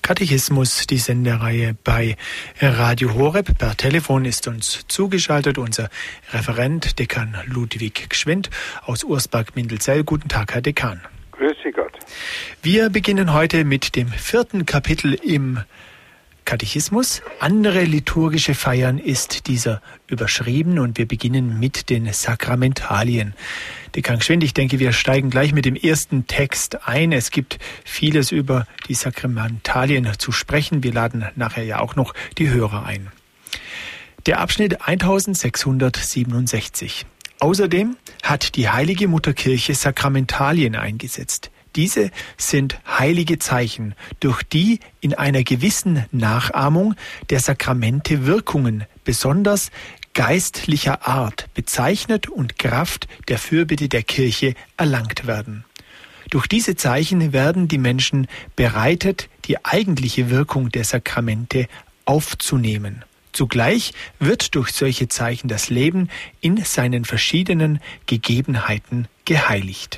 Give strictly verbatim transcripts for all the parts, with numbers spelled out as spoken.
Katechismus, die Sendereihe bei Radio Horeb. Per Telefon ist uns zugeschaltet unser Referent, Dekan Ludwig Gschwind aus Ursberg-Mindelzell. Guten Tag, Herr Dekan. Grüße Gott. Wir beginnen heute mit dem vierten Kapitel im Katechismus. Andere liturgische Feiern ist dieser überschrieben und wir beginnen mit den Sakramentalien. Dekan Gschwind, ich denke, wir steigen gleich mit dem ersten Text ein. Es gibt vieles über die Sakramentalien zu sprechen. Wir laden nachher ja auch noch die Hörer ein. Der Abschnitt eintausendsechshundertsiebenundsechzig. Außerdem hat die Heilige Mutterkirche Sakramentalien eingesetzt. Diese sind heilige Zeichen, durch die in einer gewissen Nachahmung der Sakramente Wirkungen besonders geistlicher Art bezeichnet und Kraft der Fürbitte der Kirche erlangt werden. Durch diese Zeichen werden die Menschen bereitet, die eigentliche Wirkung der Sakramente aufzunehmen. Zugleich wird durch solche Zeichen das Leben in seinen verschiedenen Gegebenheiten geheiligt.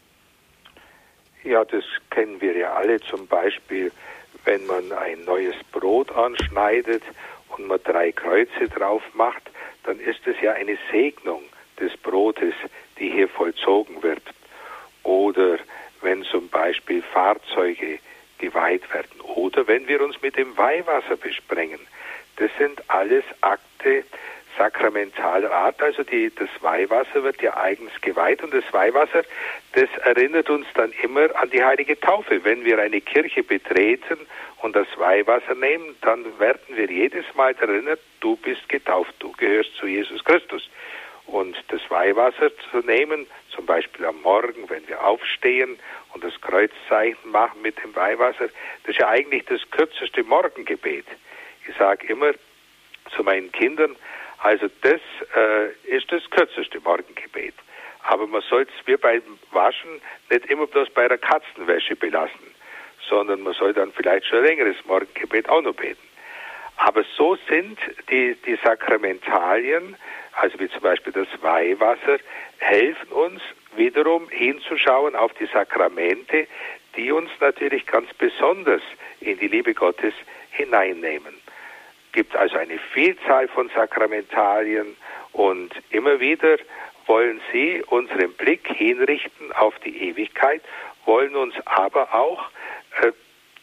Ja, das kennen wir ja alle, zum Beispiel, wenn man ein neues Brot anschneidet und man drei Kreuze drauf macht, dann ist es ja eine Segnung des Brotes, die hier vollzogen wird. Oder wenn zum Beispiel Fahrzeuge geweiht werden oder wenn wir uns mit dem Weihwasser besprengen. Das sind alles Akte sakramentaler Art, also die, das Weihwasser wird ja eigens geweiht und das Weihwasser, das erinnert uns dann immer an die heilige Taufe. Wenn wir eine Kirche betreten und das Weihwasser nehmen, dann werden wir jedes Mal erinnert, du bist getauft, du gehörst zu Jesus Christus. Und das Weihwasser zu nehmen, zum Beispiel am Morgen, wenn wir aufstehen und das Kreuzzeichen machen mit dem Weihwasser, das ist ja eigentlich das kürzeste Morgengebet. Ich sage immer zu meinen Kindern, also das äh, ist das kürzeste Morgengebet. Aber man soll es wie beim Waschen nicht immer bloß bei der Katzenwäsche belassen, sondern man soll dann vielleicht schon ein längeres Morgengebet auch noch beten. Aber so sind die, die Sakramentalien, also wie zum Beispiel das Weihwasser, helfen uns wiederum hinzuschauen auf die Sakramente, die uns natürlich ganz besonders in die Liebe Gottes hineinnehmen. Es gibt also eine Vielzahl von Sakramentalien und immer wieder wollen sie unseren Blick hinrichten auf die Ewigkeit, wollen uns aber auch äh,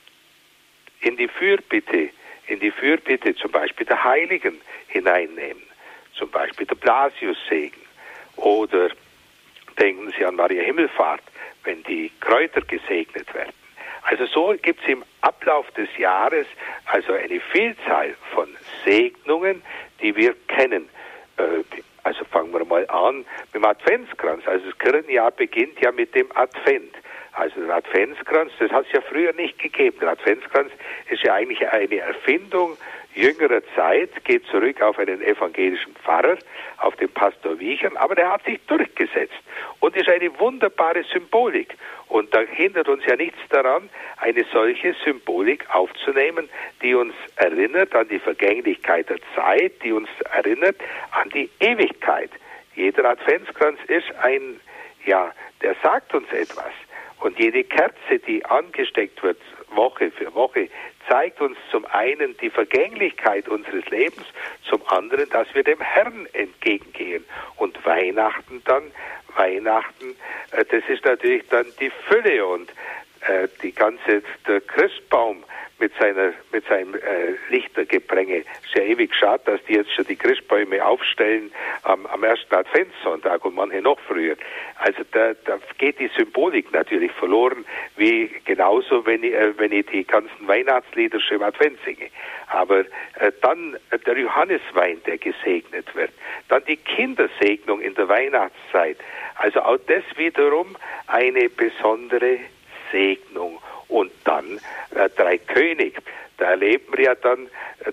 in die Fürbitte, in die Fürbitte zum Beispiel der Heiligen hineinnehmen, zum Beispiel der Blasiussegen oder denken Sie an Maria Himmelfahrt, wenn die Kräuter gesegnet werden. Also so gibt es im Ablauf des Jahres also eine Vielzahl von Segnungen, die wir kennen. Also fangen wir mal an mit dem Adventskranz. Also das Kirchenjahr beginnt ja mit dem Advent. Also der Adventskranz, das hat es ja früher nicht gegeben. Der Adventskranz ist ja eigentlich eine Erfindung jüngerer Zeit, geht zurück auf einen evangelischen Pfarrer, auf den Pastor Wiechern, aber der hat sich durchgesetzt und ist eine wunderbare Symbolik. Und da hindert uns ja nichts daran, eine solche Symbolik aufzunehmen, die uns erinnert an die Vergänglichkeit der Zeit, die uns erinnert an die Ewigkeit. Jeder Adventskranz ist ein, ja, der sagt uns etwas. Und jede Kerze, die angesteckt wird, Woche für Woche, zeigt uns zum einen die Vergänglichkeit unseres Lebens, zum anderen, dass wir dem Herrn entgegengehen. Und Weihnachten dann, Weihnachten, äh, das ist natürlich dann die Fülle und äh, die ganze, der Christbaum mit seiner, mit seinem äh, Lichtergepränge. Ist ja ewig schade, dass die jetzt schon die Christbäume aufstellen am, am ersten Adventssonntag und manche noch früher. Also da, da geht die Symbolik natürlich verloren, wie genauso, wenn ich, äh, wenn ich die ganzen Weihnachtslieder schon im Advent singe. Aber äh, dann äh, der Johanniswein, der gesegnet wird. Dann die Kindersegnung in der Weihnachtszeit. Also auch das wiederum eine besondere Segnung. Und dann äh, drei König. Da erleben wir ja dann,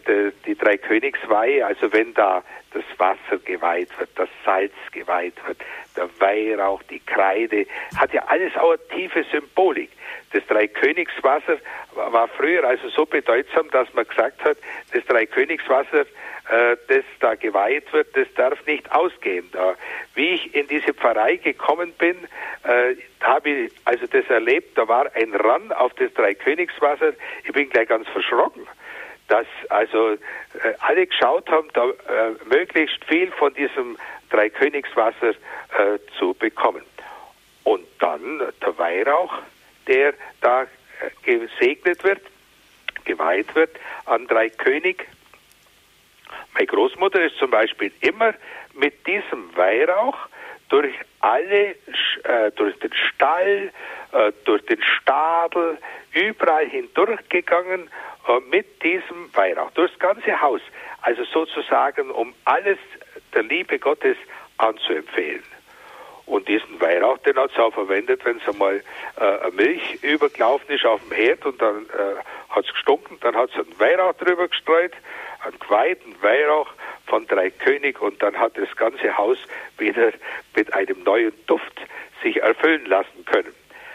die, die Dreikönigsweihe, also wenn da das Wasser geweiht wird, das Salz geweiht wird, der Weihrauch, die Kreide, hat ja alles auch eine tiefe Symbolik. Das Dreikönigswasser war früher also so bedeutsam, dass man gesagt hat, das Dreikönigswasser, äh, das da geweiht wird, das darf nicht ausgehen. Da, wie ich in diese Pfarrei gekommen bin, äh, habe ich also das erlebt, da war ein Rand auf das Dreikönigswasser, ich bin gleich ganz verschrocken, dass also äh, alle geschaut haben, da äh, möglichst viel von diesem Dreikönigswasser äh, zu bekommen. Und dann der Weihrauch, der da äh, gesegnet wird, geweiht wird an Dreikönig. Meine Großmutter ist zum Beispiel immer mit diesem Weihrauch durch alle, äh, durch den Stall, äh, durch den Stadel, überall hindurchgegangen äh, mit diesem Weihrauch, durchs ganze Haus. Also sozusagen, um alles der Liebe Gottes anzuempfehlen. Und diesen Weihrauch, den hat sie auch verwendet, wenn es einmal äh, Milch übergelaufen ist auf dem Herd und dann äh, hat es gestunken, dann hat sie einen Weihrauch drüber gestreut, einen geweihten Weihrauch von Dreikönig und dann hat das ganze Haus wieder mit einem neuen Duft sich erfüllen lassen können.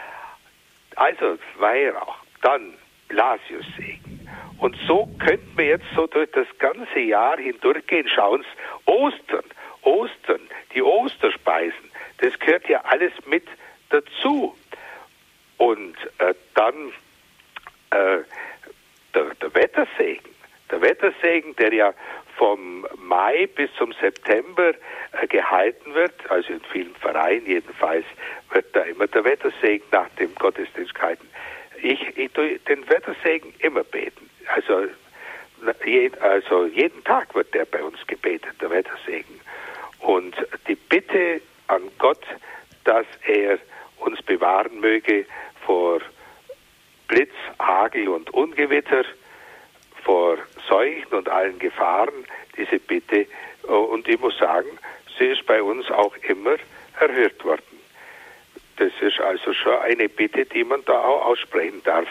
Also Weihrauch, dann Blasiussegen. Und so könnten wir jetzt so durch das ganze Jahr hindurchgehen. Schauen Sie, Ostern, Ostern, die Osterspeisen, das gehört ja alles mit dazu. Und äh, dann äh, der, der Wettersegen, der Wettersegen, der ja vom Mai bis zum September äh, gehalten wird, also in vielen Vereinen jedenfalls, wird da immer der Wettersegen nach dem Gottesdienst gehalten. Ich, ich tue den Wettersegen immer beten. Also, je, also jeden Tag wird der bei uns gebetet, der Wettersegen. Und die Bitte an Gott, dass er uns bewahren möge vor Blitz, Hagel und Ungewitter, vor Seuchen und allen Gefahren, diese Bitte. Und ich muss sagen, sie ist bei uns auch immer erhört worden. Das ist also schon eine Bitte, die man da auch aussprechen darf.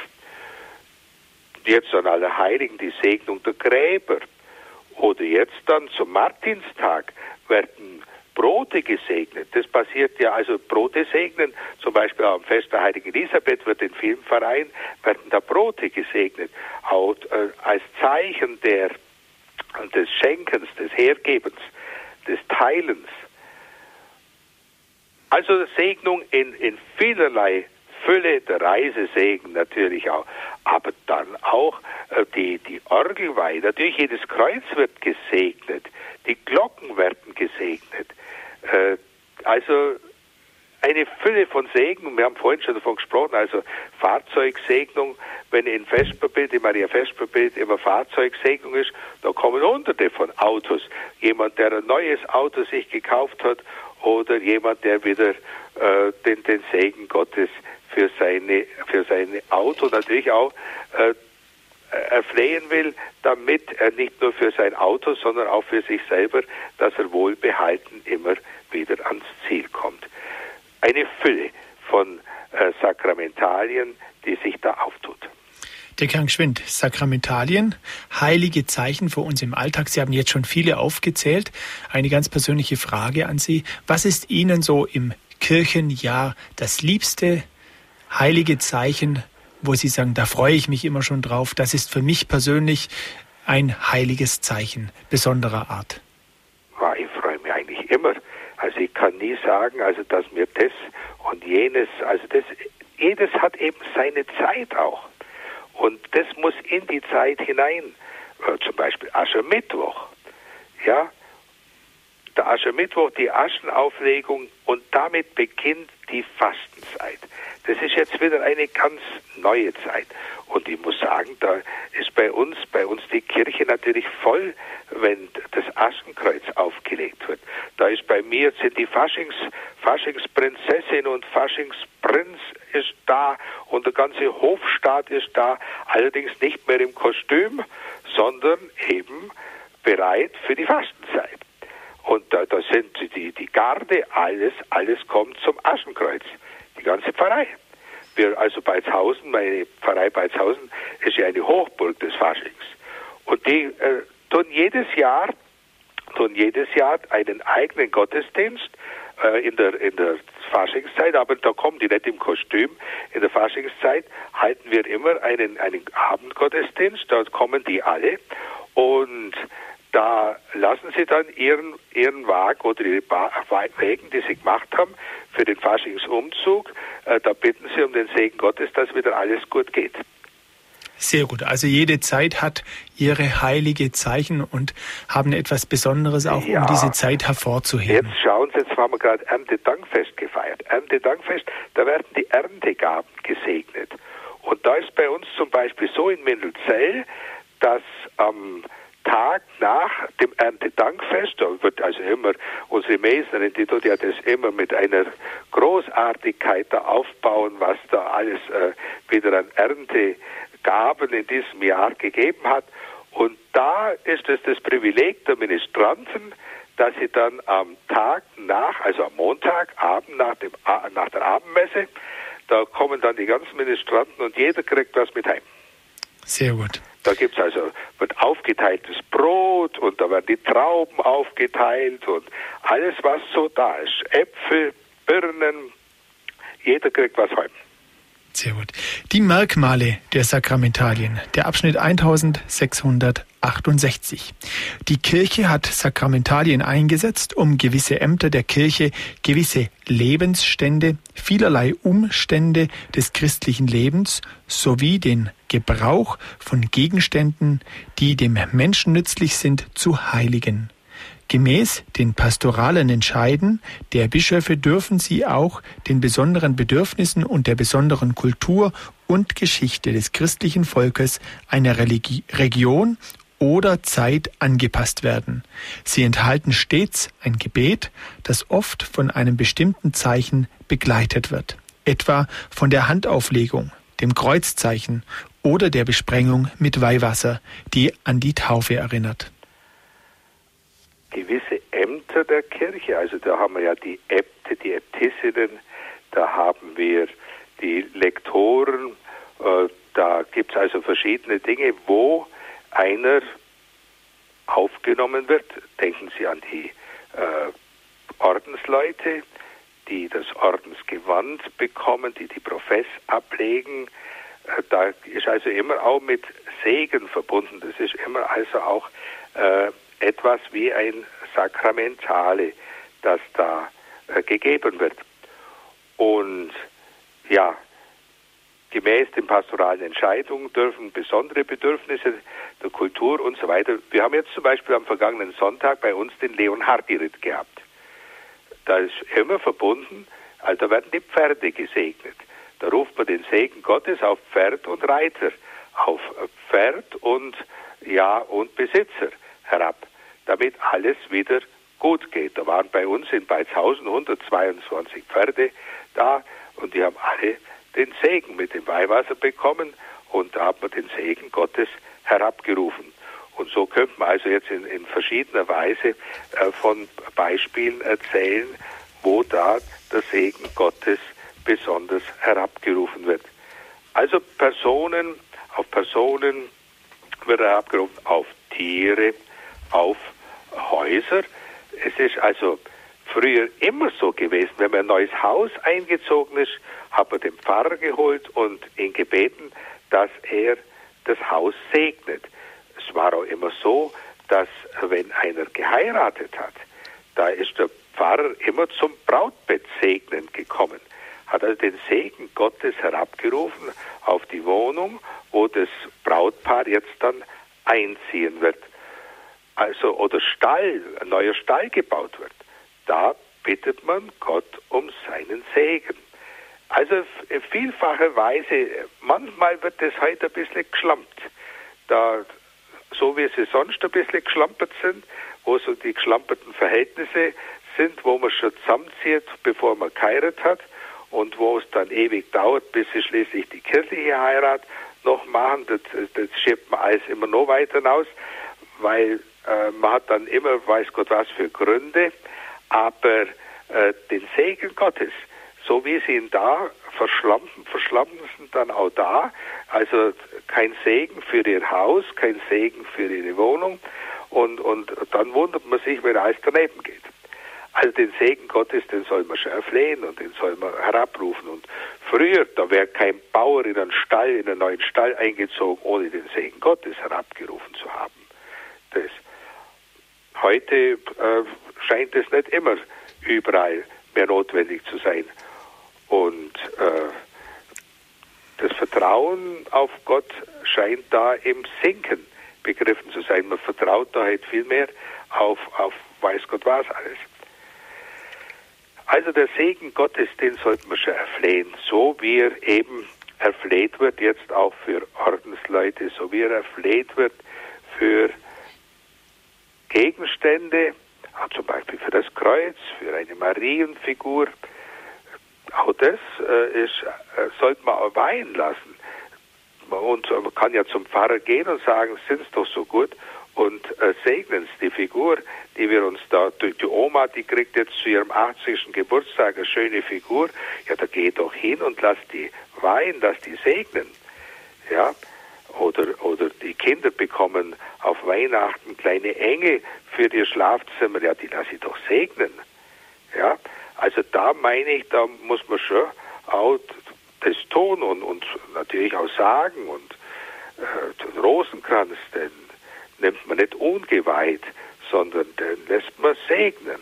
Jetzt an Allerheiligen die Segnung der Gräber. Oder jetzt dann zum Martinstag werden Brote gesegnet. Das passiert ja, also Brote segnen, zum Beispiel am Fest der Heiligen Elisabeth wird in vielen Vereinen, werden da Brote gesegnet. Auch äh, als Zeichen der, des Schenkens, des Hergebens, des Teilens. Also Segnung in, in vielerlei Fülle, der Reisesegen natürlich auch, aber dann auch äh, die, die Orgelweihe, natürlich jedes Kreuz wird gesegnet, die Glocken werden gesegnet, äh, also eine Fülle von Segen, wir haben vorhin schon davon gesprochen, also Fahrzeugsegnung, wenn in Vesperbild, im Maria Vesperbild immer Fahrzeugsegnung ist, da kommen hunderte von Autos, jemand, der ein neues Auto sich gekauft hat oder jemand, der wieder äh, den, den Segen Gottes für seine für sein Auto natürlich auch äh, erflehen will, damit er nicht nur für sein Auto, sondern auch für sich selber, dass er wohlbehalten immer wieder ans Ziel kommt. Eine Fülle von äh, Sakramentalien, die sich da auftut. Der Kern Schwind, Sakramentalien, heilige Zeichen für uns im Alltag. Sie haben jetzt schon viele aufgezählt. Eine ganz persönliche Frage an Sie. Was ist Ihnen so im Kirchenjahr das liebste heilige Zeichen, wo Sie sagen, da freue ich mich immer schon drauf? Das ist für mich persönlich ein heiliges Zeichen besonderer Art. Ja, ich freue mich eigentlich immer. Also ich kann nie sagen, also dass mir das und jenes, also das, jedes hat eben seine Zeit auch. Und das muss in die Zeit hinein. Äh, zum Beispiel Aschermittwoch. Ja, der Aschermittwoch, die Aschenauflegung und damit beginnt die Fastenzeit. Das ist jetzt wieder eine ganz neue Zeit. Und ich muss sagen, da ist bei uns, bei uns die Kirche natürlich voll, wenn das Aschenkreuz aufgelegt wird. Da ist bei mir, sind die Faschings, Faschingsprinzessin und Faschingsprinz ist da und der ganze Hofstaat ist da, allerdings nicht mehr im Kostüm, sondern eben bereit für die Fastenzeit. Und da, da sind die, die Garde, alles, alles kommt zum Aschenkreuz. Die ganze Pfarrei. Wir, also Beitshausen, meine Pfarrei Beitshausen, ist ja eine Hochburg des Faschings. Und die äh, tun jedes Jahr, tun jedes Jahr einen eigenen Gottesdienst äh, in der in der Faschingszeit, aber da kommen die nicht im Kostüm. In der Faschingszeit halten wir immer einen einen Abendgottesdienst, da kommen die alle und da lassen sie dann ihren ihren Wagen oder ihre ba- Wägen, die sie gemacht haben für den Faschingsumzug, äh, da bitten sie um den Segen Gottes, dass wieder alles gut geht. Sehr gut. Also jede Zeit hat ihre heilige Zeichen und haben etwas Besonderes auch, ja, um diese Zeit hervorzuheben. Jetzt schauen Sie, jetzt haben wir gerade Erntedankfest gefeiert. Erntedankfest, da werden die Erntegaben gesegnet. Und da ist bei uns zum Beispiel so in Mindelzell, dass am Tag nach dem Erntedankfest, da wird also immer, unsere Meisterin, die tut ja das immer mit einer Großartigkeit da aufbauen, was da alles äh, wieder an Erntegaben in diesem Jahr gegeben hat. Und da ist es das Privileg der Ministranten, dass sie dann am Tag nach, also am Montagabend nach, dem, nach der Abendmesse, da kommen dann die ganzen Ministranten und jeder kriegt was mit heim. Sehr gut. Da gibt's also, wird aufgeteiltes Brot und da werden die Trauben aufgeteilt und alles, was so da ist. Äpfel, Birnen, jeder kriegt was heim. Sehr gut. Die Merkmale der Sakramentalien, der Abschnitt eintausendsechshundertachtundsechzig. Die Kirche hat Sakramentalien eingesetzt, um gewisse Ämter der Kirche, gewisse Lebensstände, vielerlei Umstände des christlichen Lebens sowie den Gebrauch von Gegenständen, die dem Menschen nützlich sind, zu heiligen. Gemäß den pastoralen Entscheiden der Bischöfe dürfen sie auch den besonderen Bedürfnissen und der besonderen Kultur und Geschichte des christlichen Volkes einer Religi- Region oder Zeit angepasst werden. Sie enthalten stets ein Gebet, das oft von einem bestimmten Zeichen begleitet wird, etwa von der Handauflegung, dem Kreuzzeichen oder der Besprengung mit Weihwasser, die an die Taufe erinnert. Gewisse Ämter der Kirche, also da haben wir ja die Äbte, die Äbtissinnen, da haben wir die Lektoren, äh, da gibt es also verschiedene Dinge, wo einer aufgenommen wird. Denken Sie an die äh, Ordensleute, die das Ordensgewand bekommen, die die Profess ablegen. Äh, da ist also immer auch mit Segen verbunden. Das ist immer also auch äh, etwas wie ein Sakramentale, das da äh, gegeben wird. Und ja, gemäß den pastoralen Entscheidungen dürfen besondere Bedürfnisse der Kultur und so weiter. Wir haben jetzt zum Beispiel am vergangenen Sonntag bei uns den Leonhardi-Ritt gehabt. Da ist immer verbunden, also da werden die Pferde gesegnet. Da ruft man den Segen Gottes auf Pferd und Reiter, auf Pferd und ja und Besitzer herab, damit alles wieder gut geht. Da waren bei uns in Beizhausen hundertzweiundzwanzig Pferde da und die haben alle den Segen mit dem Weihwasser bekommen und da hat man den Segen Gottes herabgerufen. Und so könnte man also jetzt in, in verschiedener Weise äh, von Beispielen erzählen, wo da der Segen Gottes besonders herabgerufen wird. Also Personen, auf Personen wird herabgerufen, auf Tiere, auf Häuser. Es ist also früher immer so gewesen, wenn man ein neues Haus eingezogen ist, hat man den Pfarrer geholt und ihn gebeten, dass er das Haus segnet. Es war auch immer so, dass wenn einer geheiratet hat, da ist der Pfarrer immer zum Brautbett segnen gekommen, hat also den Segen Gottes herabgerufen auf die Wohnung, wo das Brautpaar jetzt dann einziehen wird. Also, oder Stall, ein neuer Stall gebaut wird. Da bittet man Gott um seinen Segen. Also in vielfacher Weise, manchmal wird das heute ein bisschen geschlampt. Da, so wie sie sonst ein bisschen geschlampert sind, wo so die geschlamperten Verhältnisse sind, wo man schon zusammenzieht, bevor man geheiratet hat und wo es dann ewig dauert, bis sie schließlich die kirchliche Heirat noch machen. Das, das schiebt man alles immer noch weiter hinaus, weil äh, man hat dann immer, weiß Gott was für Gründe, aber äh, den Segen Gottes, so wie sie ihn da verschlampen, verschlampen sind dann auch da. Also kein Segen für ihr Haus, kein Segen für ihre Wohnung. Und, und dann wundert man sich, wenn alles daneben geht. Also den Segen Gottes, den soll man schon erflehen und den soll man herabrufen. Und früher, da wäre kein Bauer in einen Stall, in einen neuen Stall eingezogen, ohne den Segen Gottes herabgerufen zu haben. Das. Heute äh, scheint es nicht immer überall mehr notwendig zu sein. Und äh, das Vertrauen auf Gott scheint da im Sinken begriffen zu sein. Man vertraut da halt viel mehr auf, auf weiß Gott was alles. Also der Segen Gottes, den sollte man schon erflehen, so wie er eben erfleht wird, jetzt auch für Ordensleute, so wie er erfleht wird für Gegenstände, auch zum Beispiel für das Kreuz, für eine Marienfigur. Auch das äh, ist, äh, sollte man auch weihen lassen. Und man kann ja zum Pfarrer gehen und sagen, sind es doch so gut und äh, segnen es die Figur, die wir uns da, die, die Oma, die kriegt jetzt zu ihrem achtzigsten Geburtstag eine schöne Figur, ja, da geh doch hin und lass die weihen, lass die segnen, ja, oder, oder die Kinder bekommen auf Weihnachten kleine Engel für ihr Schlafzimmer, ja, die lass ich doch segnen, ja, also da meine ich, da muss man schon auch das tun und, und natürlich auch sagen und äh, den Rosenkranz, den nimmt man nicht ungeweiht, sondern den lässt man segnen.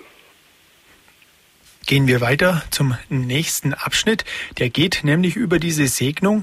Gehen wir weiter zum nächsten Abschnitt. Der geht nämlich über diese Segnung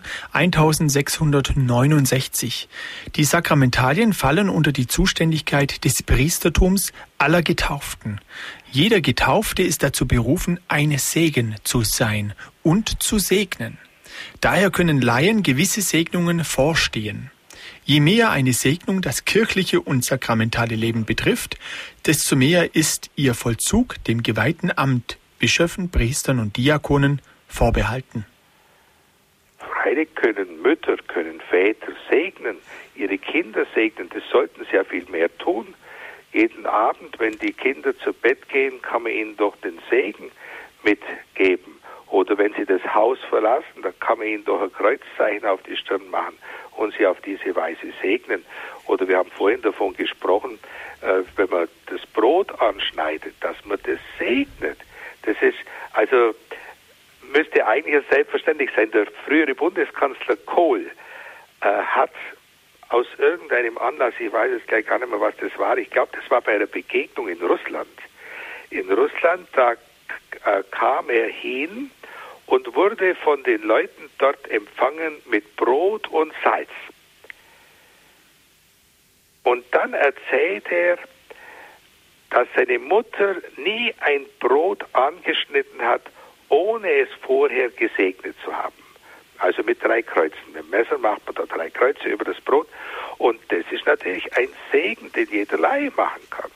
eintausendsechshundertneunundsechzig. Die Sakramentalien fallen unter die Zuständigkeit des Priestertums aller Getauften. Jeder Getaufte ist dazu berufen, ein Segen zu sein und zu segnen. Daher können Laien gewisse Segnungen vorstehen. Je mehr eine Segnung das kirchliche und sakramentale Leben betrifft, desto mehr ist ihr Vollzug dem geweihten Amt, Bischöfen, Priestern und Diakonen vorbehalten. Freilich können Mütter, können Väter segnen, ihre Kinder segnen, das sollten sie ja viel mehr tun. Jeden Abend, wenn die Kinder zu Bett gehen, kann man ihnen doch den Segen mitgeben. Oder wenn sie das Haus verlassen, dann kann man ihnen doch ein Kreuzzeichen auf die Stirn machen und sie auf diese Weise segnen. Oder wir haben vorhin davon gesprochen, äh, wenn man das Brot anschneidet, dass man das segnet. Das ist, also müsste eigentlich selbstverständlich sein. Der frühere Bundeskanzler Kohl äh, hat aus irgendeinem Anlass, ich weiß jetzt gleich gar nicht mehr, was das war, ich glaube, das war bei einer Begegnung in Russland. In Russland, da äh, kam er hin und wurde von den Leuten dort empfangen mit Brot und Salz. Und dann erzählt er, dass seine Mutter nie ein Brot angeschnitten hat, ohne es vorher gesegnet zu haben. Also mit drei Kreuzen. Mit dem Messer macht man da drei Kreuze über das Brot. Und das ist natürlich ein Segen, den jeder Laie machen kann.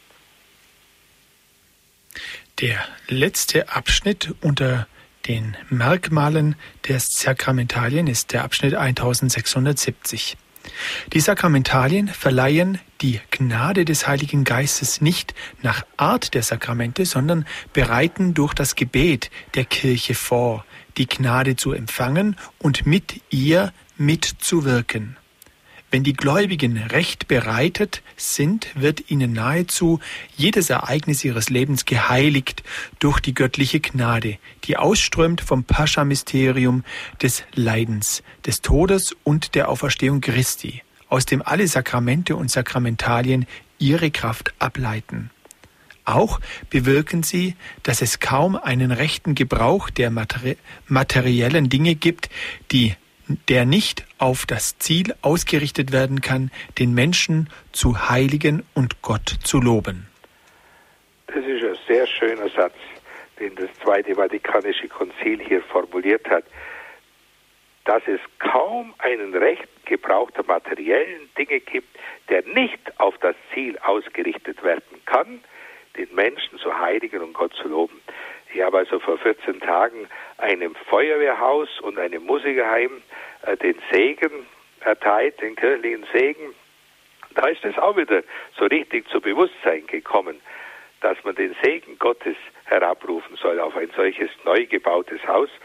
Der letzte Abschnitt unter den Merkmalen der Sakramentalien ist der Abschnitt eintausendsechshundertsiebzig. Die Sakramentalien verleihen die Gnade des Heiligen Geistes nicht nach Art der Sakramente, sondern bereiten durch das Gebet der Kirche vor, die Gnade zu empfangen und mit ihr mitzuwirken. Wenn die Gläubigen recht bereitet sind, wird ihnen nahezu jedes Ereignis ihres Lebens geheiligt durch die göttliche Gnade, die ausströmt vom Pascha-Mysterium des Leidens, des Todes und der Auferstehung Christi, aus dem alle Sakramente und Sakramentalien ihre Kraft ableiten. Auch bewirken sie, dass es kaum einen rechten Gebrauch der materi- materiellen Dinge gibt, die der nicht auf das Ziel ausgerichtet werden kann, den Menschen zu heiligen und Gott zu loben. Das ist ein sehr schöner Satz, den das Zweite Vatikanische Konzil hier formuliert hat, dass es kaum einen rechten Gebrauch der materiellen Dinge gibt, der nicht auf das Ziel ausgerichtet werden kann, den Menschen zu heiligen und Gott zu loben. Ich habe also vor vierzehn Tagen einem Feuerwehrhaus und einem Musikerheim äh, den Segen erteilt, den kirchlichen Segen. Da ist es auch wieder so richtig zu Bewusstsein gekommen, dass man den Segen Gottes herabrufen soll auf ein solches neu gebautes Haus,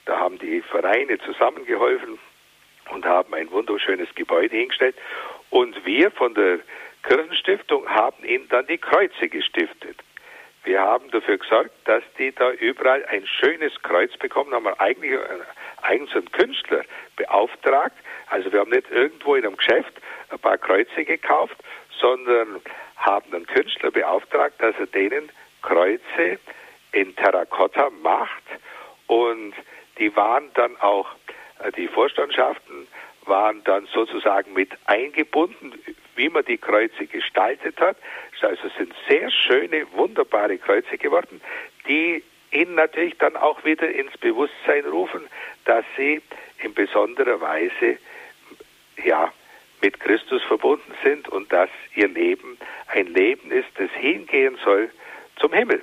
Da haben die Vereine zusammengeholfen und haben ein wunderschönes Gebäude hingestellt. Und wir von der Kirchenstiftung haben ihnen dann die Kreuze gestiftet. Wir haben dafür gesorgt, dass die da überall ein schönes Kreuz bekommen, haben wir eigentlich, äh, eigentlich einen Künstler beauftragt. Also wir haben nicht irgendwo in einem Geschäft ein paar Kreuze gekauft, sondern haben einen Künstler beauftragt, dass er denen Kreuze in Terrakotta macht. Und die waren dann auch, äh, die Vorstandschaften waren dann sozusagen mit eingebunden, wie man die Kreuze gestaltet hat. Also es sind sehr schöne, wunderbare Kreuze geworden, die ihnen natürlich dann auch wieder ins Bewusstsein rufen, dass sie in besonderer Weise ja, mit Christus verbunden sind und dass ihr Leben ein Leben ist, das hingehen soll zum Himmel.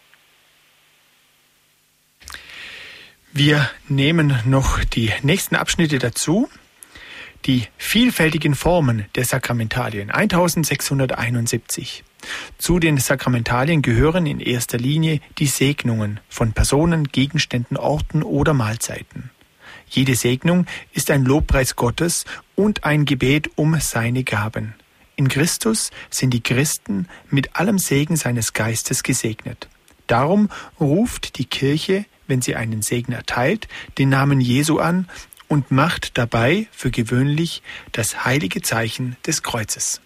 Wir nehmen noch die nächsten Abschnitte dazu. Die vielfältigen Formen der Sakramentalien, eintausendsechshunderteinundsiebzig. Zu den Sakramentalien gehören in erster Linie die Segnungen von Personen, Gegenständen, Orten oder Mahlzeiten. Jede Segnung ist ein Lobpreis Gottes und ein Gebet um seine Gaben. In Christus sind die Christen mit allem Segen seines Geistes gesegnet. Darum ruft die Kirche, wenn sie einen Segen erteilt, den Namen Jesu an und macht dabei für gewöhnlich das heilige Zeichen des Kreuzes.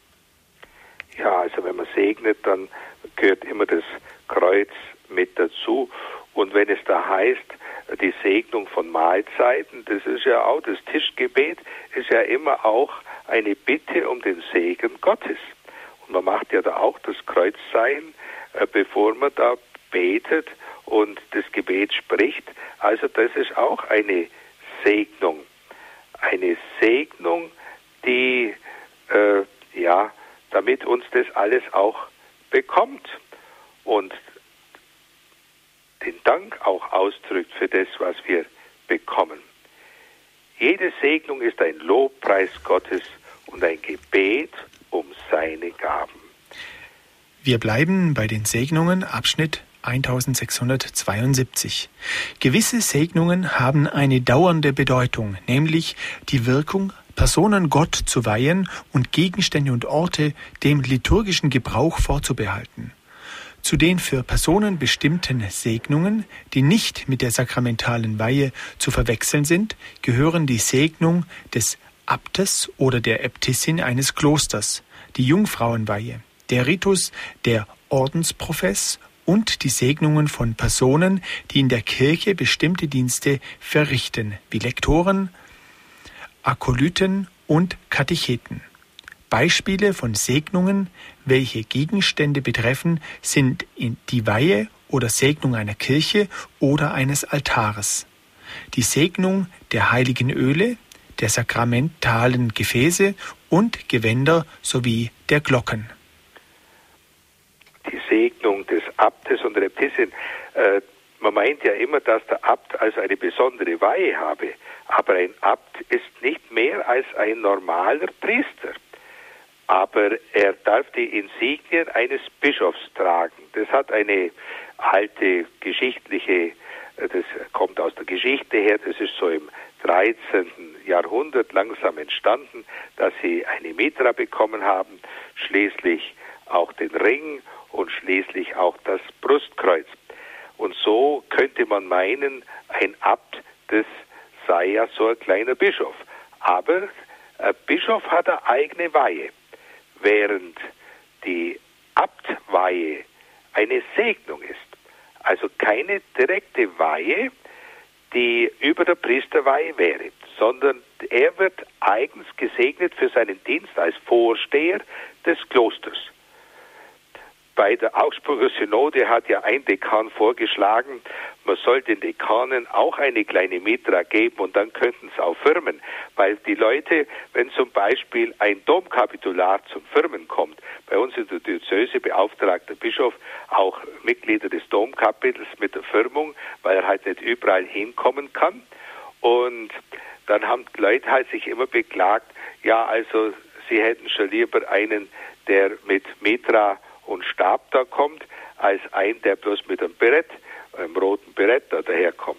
Ja, also wenn man segnet, dann gehört immer das Kreuz mit dazu. Und wenn es da heißt, die Segnung von Mahlzeiten, das ist ja auch, das Tischgebet ist ja immer auch eine Bitte um den Segen Gottes. Und man macht ja da auch das Kreuzzeichen, bevor man da betet und das Gebet spricht. Also das ist auch eine Segnung. Eine Segnung, die, äh, ja, damit uns das alles auch bekommt und den Dank auch ausdrückt für das, was wir bekommen. Jede Segnung ist ein Lobpreis Gottes und ein Gebet um seine Gaben. Wir bleiben bei den Segnungen, Abschnitt eintausendsechshundertzweiundsiebzig. Gewisse Segnungen haben eine dauernde Bedeutung, nämlich die Wirkung, Personen Gott zu weihen und Gegenstände und Orte dem liturgischen Gebrauch vorzubehalten. Zu den für Personen bestimmten Segnungen, die nicht mit der sakramentalen Weihe zu verwechseln sind, gehören die Segnung des Abtes oder der Äbtissin eines Klosters, die Jungfrauenweihe, der Ritus der Ordensprofess und die Segnungen von Personen, die in der Kirche bestimmte Dienste verrichten, wie Lektoren, Akolyten und Katecheten. Beispiele von Segnungen, welche Gegenstände betreffen, sind die Weihe oder Segnung einer Kirche oder eines Altares, die Segnung der heiligen Öle, der sakramentalen Gefäße und Gewänder sowie der Glocken. Die Segnung des Abtes und der Äbtissin, äh, man meint ja immer, dass der Abt also eine besondere Weihe habe, aber ein Abt ist nicht mehr als ein normaler Priester. Aber er darf die Insignien eines Bischofs tragen. Das hat eine alte geschichtliche, das kommt aus der Geschichte her, das ist so im dreizehnten Jahrhundert langsam entstanden, dass sie eine Mitra bekommen haben, schließlich auch den Ring und schließlich auch das Brustkreuz. Und so könnte man meinen, ein Abt, das sei ja so ein kleiner Bischof. Aber ein Bischof hat eine eigene Weihe, während die Abtweihe eine Segnung ist. Also keine direkte Weihe, die über der Priesterweihe wäre, sondern er wird eigens gesegnet für seinen Dienst als Vorsteher des Klosters. Bei der Augsburger Synode hat ja ein Dekan vorgeschlagen, man soll den Dekanen auch eine kleine Mitra geben und dann könnten es auch Firmen, weil die Leute, wenn zum Beispiel ein Domkapitular zum Firmen kommt, bei uns in der Diözese beauftragt der Bischof auch Mitglieder des Domkapitels mit der Firmung, weil er halt nicht überall hinkommen kann, und dann haben die Leute halt sich immer beklagt, ja, also sie hätten schon lieber einen, der mit Mitra und Stab da kommt, als ein, der bloß mit einem Berett, einem roten Berett da daherkommt.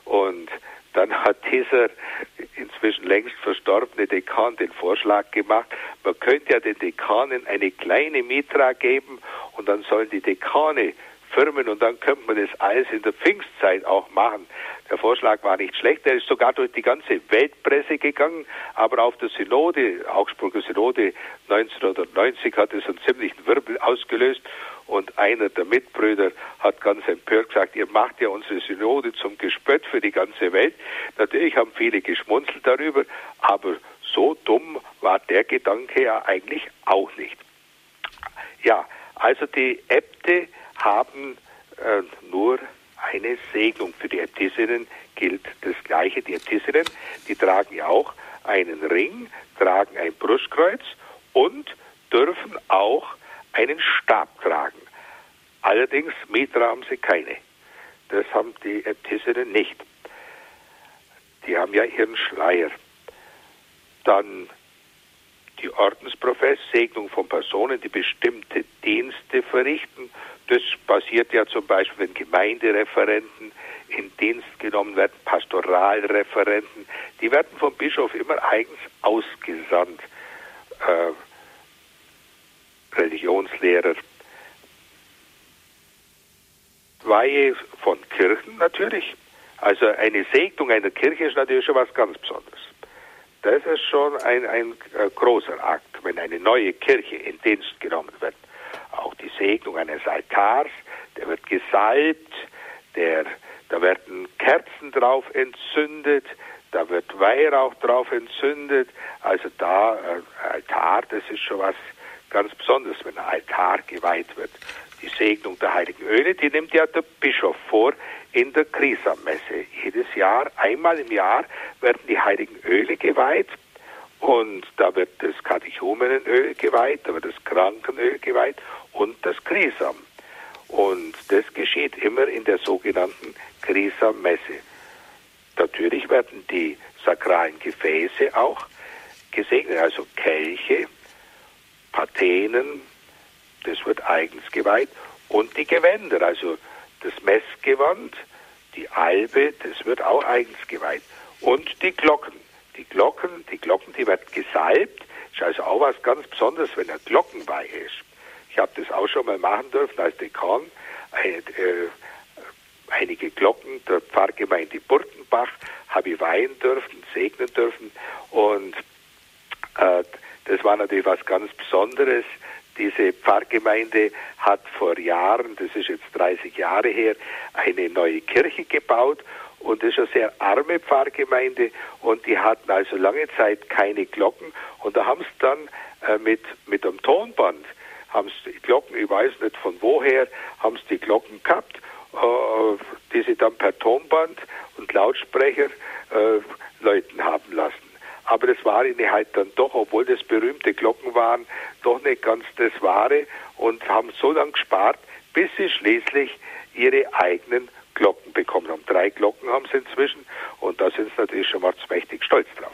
Und dann hat dieser inzwischen längst verstorbene Dekan den Vorschlag gemacht, man könnte ja den Dekanen eine kleine Mitra geben und dann sollen die Dekane firmen und dann könnte man das alles in der Pfingstzeit auch machen. Der Vorschlag war nicht schlecht, der ist sogar durch die ganze Weltpresse gegangen, aber auf der Synode, Augsburger Synode neunzehnhundertneunzig hat es einen ziemlichen Wirbel ausgelöst und einer der Mitbrüder hat ganz empört gesagt, ihr macht ja unsere Synode zum Gespött für die ganze Welt. Natürlich haben viele geschmunzelt darüber, aber so dumm war der Gedanke ja eigentlich auch nicht. Ja, also die Äbte haben äh, nur eine Segnung. Für die Äbtissinnen gilt das Gleiche. Die Äbtissinnen, die tragen ja auch einen Ring, tragen ein Brustkreuz und dürfen auch einen Stab tragen. Allerdings Mitra haben sie keine. Das haben die Äbtissinnen nicht. Die haben ja ihren Schleier. Dann die Ordensprofess, Segnung von Personen, die bestimmte Dienste verrichten. Das passiert ja zum Beispiel, wenn Gemeindereferenten in Dienst genommen werden, Pastoralreferenten. Die werden vom Bischof immer eigens ausgesandt. Äh, Religionslehrer. Weihe von Kirchen natürlich. Also eine Segnung einer Kirche ist natürlich schon was ganz Besonderes. Das ist schon ein, ein äh, großer Akt, wenn eine neue Kirche in Dienst genommen wird. Auch die Segnung eines Altars, der wird gesalbt, der, da werden Kerzen drauf entzündet, da wird Weihrauch drauf entzündet. Also da, äh, Altar, das ist schon was ganz Besonderes, wenn ein Altar geweiht wird. Die Segnung der heiligen Öle, die nimmt ja der Bischof vor in der Krisammesse. Jedes Jahr, einmal im Jahr, werden die heiligen Öle geweiht und da wird das Katechumenenöl geweiht, da wird das Krankenöl geweiht und das Krisam. Und das geschieht immer in der sogenannten Krisammesse. Natürlich werden die sakralen Gefäße auch gesegnet, also Kelche, Patenen, das wird eigens geweiht, und die Gewänder, also das Messgewand, die Albe, das wird auch eigens geweiht. Und die Glocken. Die Glocken, die Glocken, die werden gesalbt. Ist also auch was ganz Besonderes, wenn eine Glockenweihe ist. Ich habe das auch schon mal machen dürfen als Dekan. Eine, äh, einige Glocken der Pfarrgemeinde Burtenbach habe ich weihen dürfen, segnen dürfen. Und äh, das war natürlich was ganz Besonderes. Diese Pfarrgemeinde hat vor Jahren, das ist jetzt dreißig Jahre her, eine neue Kirche gebaut und das ist eine sehr arme Pfarrgemeinde und die hatten also lange Zeit keine Glocken und da haben sie dann äh, mit, mit einem Tonband, haben sie die Glocken, ich weiß nicht von woher, haben sie die Glocken gehabt, äh, die sie dann per Tonband und Lautsprecher äh, läuten haben lassen. Aber das war ihnen halt dann doch, obwohl das berühmte Glocken waren, doch nicht ganz das Wahre und haben so lange gespart, bis sie schließlich ihre eigenen Glocken bekommen haben. Drei Glocken haben sie inzwischen und da sind sie natürlich schon mal mächtig stolz drauf.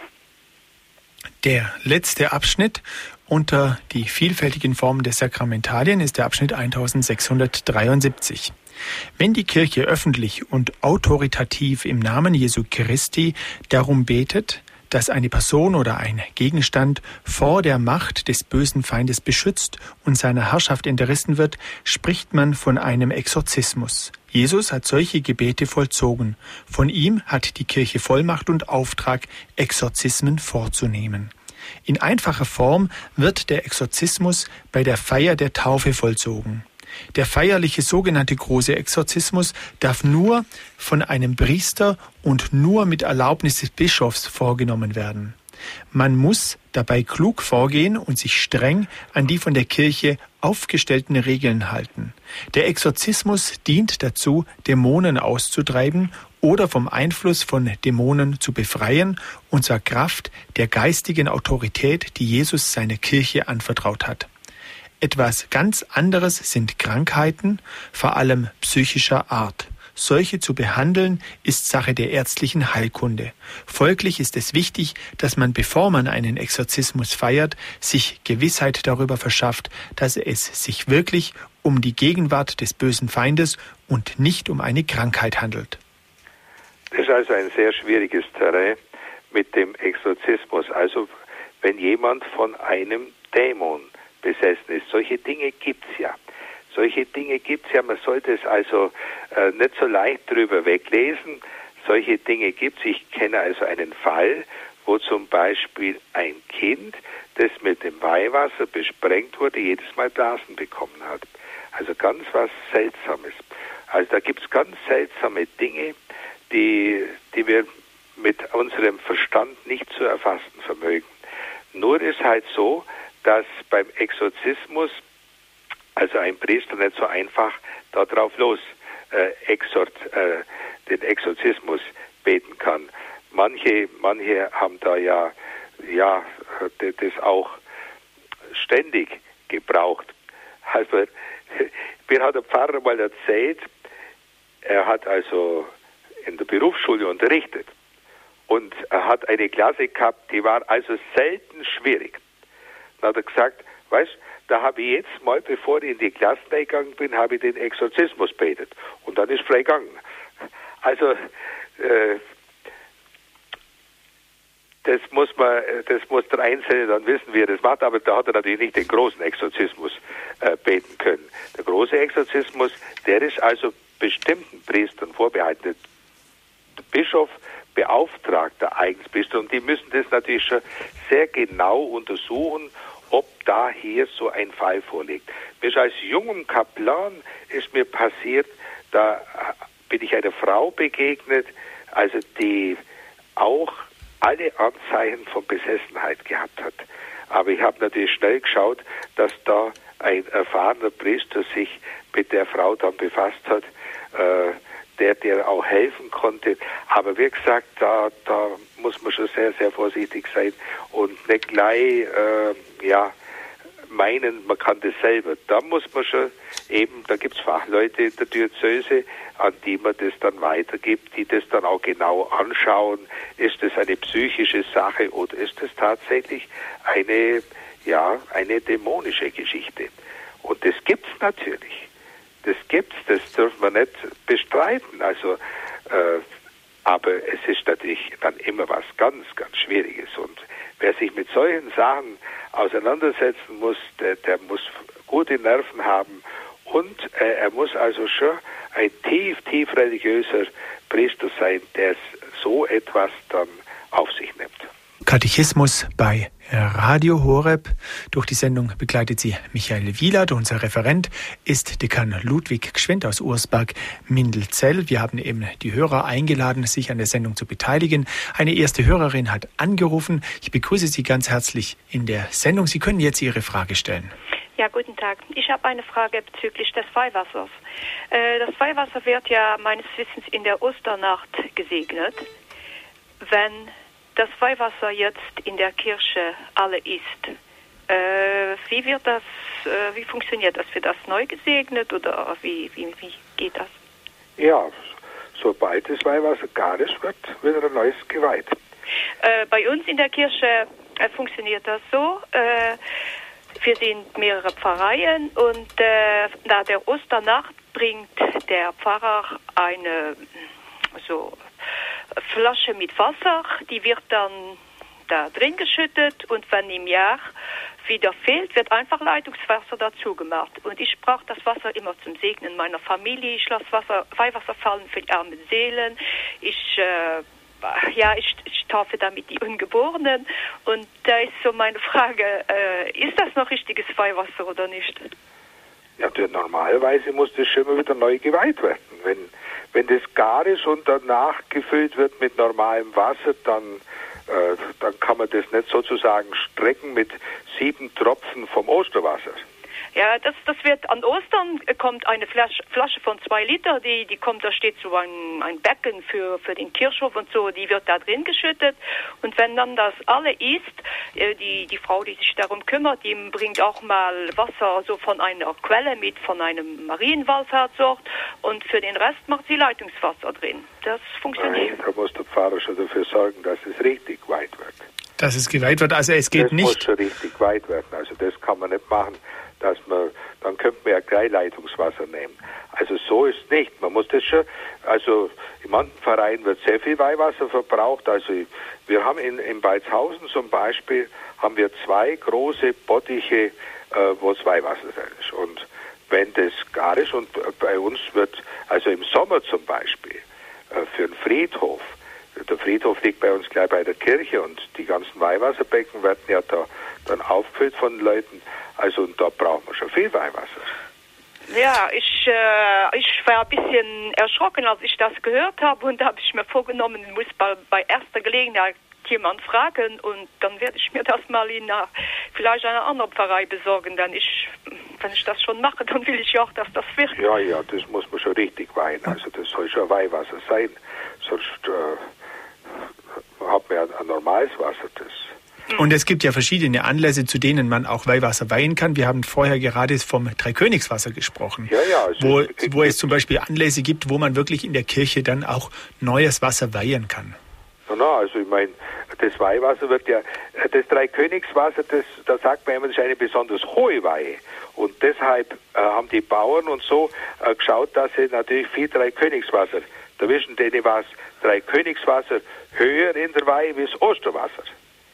Der letzte Abschnitt unter die vielfältigen Formen der Sakramentalien ist der Abschnitt eintausendsechshundertdreiundsiebzig. Wenn die Kirche öffentlich und autoritativ im Namen Jesu Christi darum betet, dass eine Person oder ein Gegenstand vor der Macht des bösen Feindes beschützt und seiner Herrschaft entrissen wird, spricht man von einem Exorzismus. Jesus hat solche Gebete vollzogen. Von ihm hat die Kirche Vollmacht und Auftrag, Exorzismen vorzunehmen. In einfacher Form wird der Exorzismus bei der Feier der Taufe vollzogen. Der feierliche sogenannte große Exorzismus darf nur von einem Priester und nur mit Erlaubnis des Bischofs vorgenommen werden. Man muss dabei klug vorgehen und sich streng an die von der Kirche aufgestellten Regeln halten. Der Exorzismus dient dazu, Dämonen auszutreiben oder vom Einfluss von Dämonen zu befreien und zur Kraft der geistigen Autorität, die Jesus seiner Kirche anvertraut hat. Etwas ganz anderes sind Krankheiten, vor allem psychischer Art. Solche zu behandeln, ist Sache der ärztlichen Heilkunde. Folglich ist es wichtig, dass man, bevor man einen Exorzismus feiert, sich Gewissheit darüber verschafft, dass es sich wirklich um die Gegenwart des bösen Feindes und nicht um eine Krankheit handelt. Das ist also ein sehr schwieriges Terrain mit dem Exorzismus. Also wenn jemand von einem Dämon besessen ist. Solche Dinge gibt es ja. Solche Dinge gibt es ja. Man sollte es also äh, nicht so leicht drüber weglesen. Solche Dinge gibt es. Ich kenne also einen Fall, wo zum Beispiel ein Kind, das mit dem Weihwasser besprengt wurde, jedes Mal Blasen bekommen hat. Also ganz was Seltsames. Also da gibt es ganz seltsame Dinge, die, die wir mit unserem Verstand nicht zu erfassen vermögen. Nur ist halt so, dass beim Exorzismus also ein Priester nicht so einfach darauf los äh, exort, äh, den Exorzismus beten kann. Manche, manche haben da ja, ja das auch ständig gebraucht. Also mir hat der Pfarrer mal erzählt, er hat also in der Berufsschule unterrichtet und er hat eine Klasse gehabt, die war also selten schwierig. Dann hat er gesagt, weißt, da habe ich jetzt mal, bevor ich in die Klasse gegangen bin, habe ich den Exorzismus betet und dann ist frei gegangen. Also äh, das muss man, das muss der Einzelne dann wissen, wie er das macht, aber da hat er natürlich nicht den großen Exorzismus äh, beten können. Der große Exorzismus, der ist also bestimmten Priestern vorbehalten. Der Bischof beauftragt der Eigenspriester und die müssen das natürlich schon sehr genau untersuchen, ob da hier so ein Fall vorliegt. Mir als jungem Kaplan ist mir passiert, da bin ich einer Frau begegnet, also die auch alle Anzeichen von Besessenheit gehabt hat. Aber ich habe natürlich schnell geschaut, dass da ein erfahrener Priester sich mit der Frau dann befasst hat, äh, der der auch helfen konnte. Aber wie gesagt, da, da muss man schon sehr, sehr vorsichtig sein und nicht gleich äh, ja, meinen, man kann das selber. Da muss man schon eben, da gibt es Fachleute in der Diözese, an die man das dann weitergibt, die das dann auch genau anschauen. Ist das eine psychische Sache oder ist das tatsächlich eine, ja, eine dämonische Geschichte? Und das gibt's natürlich. Das gibt's, das dürfen wir nicht bestreiten. Also, äh, aber es ist natürlich dann immer was ganz, ganz Schwieriges. Und wer sich mit solchen Sachen auseinandersetzen muss, der, der muss gute Nerven haben und äh, er muss also schon ein tief, tief religiöser Priester sein, der so etwas dann auf sich nimmt. Katechismus bei Radio Horeb. Durch die Sendung begleitet sie Michael Wielert. Unser Referent ist Dekan Ludwig Gschwind aus Ursberg-Mindelzell. Wir haben eben die Hörer eingeladen, sich an der Sendung zu beteiligen. Eine erste Hörerin hat angerufen. Ich begrüße Sie ganz herzlich in der Sendung. Sie können jetzt Ihre Frage stellen. Ja, guten Tag. Ich habe eine Frage bezüglich des Weihwassers. Äh, das Weihwasser wird ja meines Wissens in der Osternacht gesegnet. Wenn das Weihwasser jetzt in der Kirche alle ist, äh, wie wird das, äh, wie funktioniert das? Wird das neu gesegnet oder wie, wie, wie geht das? Ja, sobald das Weihwasser gar ist, wird wieder ein neues geweiht. Äh, bei uns in der Kirche äh, funktioniert das so. Äh, wir sind mehrere Pfarreien und äh, nach der Osternacht bringt der Pfarrer eine so Flasche mit Wasser, die wird dann da drin geschüttet und wenn im Jahr wieder fehlt, wird einfach Leitungswasser dazu gemacht. Und ich brauche das Wasser immer zum Segnen meiner Familie. Ich lasse Wasser, Weihwasser fallen für die armen Seelen. Ich, äh, ja, ich, ich taufe damit die Ungeborenen. Und da ist so meine Frage, äh, ist das noch richtiges Weihwasser oder nicht? Ja, normalerweise muss das schon immer wieder neu geweiht werden. Wenn Wenn das gar ist und danach gefüllt wird mit normalem Wasser, dann, äh, dann kann man das nicht sozusagen strecken mit sieben Tropfen vom Osterwasser. Ja, das, das wird an Ostern kommt eine Flasche, Flasche von zwei Liter, die, die kommt, da steht so ein, ein Becken für, für den Kirchhof und so, die wird da drin geschüttet. Und wenn dann das alle ist, die, die Frau, die sich darum kümmert, die bringt auch mal Wasser so von einer Quelle mit, von einem Marienwallfahrtsort und für den Rest macht sie Leitungswasser drin. Das funktioniert. Nein, da muss der Pfarrer schon dafür sorgen, dass es richtig geweiht wird. Dass es geweiht wird, also es geht das nicht. Das muss schon richtig geweiht werden, also das kann man nicht machen. dass man, dann könnte man ja gleich Leitungswasser nehmen. Also so ist nicht. Man muss das schon, also in manchen Vereinen wird sehr viel Weihwasser verbraucht. Also wir haben in, in Beizhausen zum Beispiel, haben wir zwei große Bottiche, äh, wo es Weihwasser ist. Und wenn das gar ist, und bei uns wird, also im Sommer zum Beispiel, äh, für einen Friedhof, der Friedhof liegt bei uns gleich bei der Kirche und die ganzen Weihwasserbecken werden ja da dann aufgefüllt von Leuten. Also und da brauchen wir schon viel Weihwasser. Ja, ich, äh, ich war ein bisschen erschrocken, als ich das gehört habe, und da habe ich mir vorgenommen, ich muss bei, bei erster Gelegenheit jemand fragen, und dann werde ich mir das mal in einer, vielleicht einer anderen Pfarrei besorgen, denn ich, wenn ich das schon mache, dann will ich ja auch, dass das wirkt. Ja, ja, das muss man schon richtig weihen, also das soll schon Weihwasser sein, sonst äh, hat man ja ein normales Wasser, das. Und es gibt ja verschiedene Anlässe, zu denen man auch Weihwasser weihen kann. Wir haben vorher gerade vom Dreikönigswasser gesprochen, ja, ja, also wo, es, wo es zum Beispiel Anlässe gibt, wo man wirklich in der Kirche dann auch neues Wasser weihen kann. Na, na, also ich meine, das Weihwasser wird ja, das Dreikönigswasser, das, da sagt man immer, das ist eine besonders hohe Weihe. Und deshalb äh, haben die Bauern und so äh, geschaut, dass sie natürlich viel Dreikönigswasser erwischen, denen war das Dreikönigswasser höher in der Weihe wie das Osterwasser.